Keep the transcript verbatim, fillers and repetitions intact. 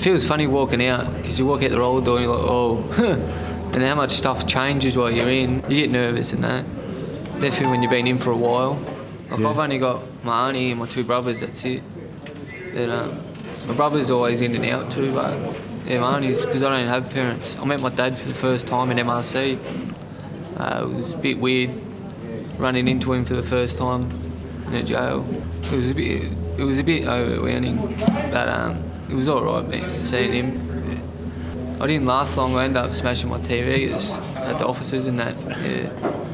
feels funny walking out because you walk out the roller door and you're like, oh, and how much stuff changes while you're in. You get nervous and that. Definitely when you've been in for a while. Like Yeah. I've only got my auntie and my two brothers, that's it. Then, um, my brother's always in and out too, but yeah, my auntie's, because I don't have parents. I met my dad for the first time in M R C. Uh, it was a bit weird running into him for the first time in a jail. It was a bit, it was a bit overwhelming, but um, it was all right, man, seeing him. Yeah. I didn't last long. I ended up smashing my T V at the offices and that. Yeah.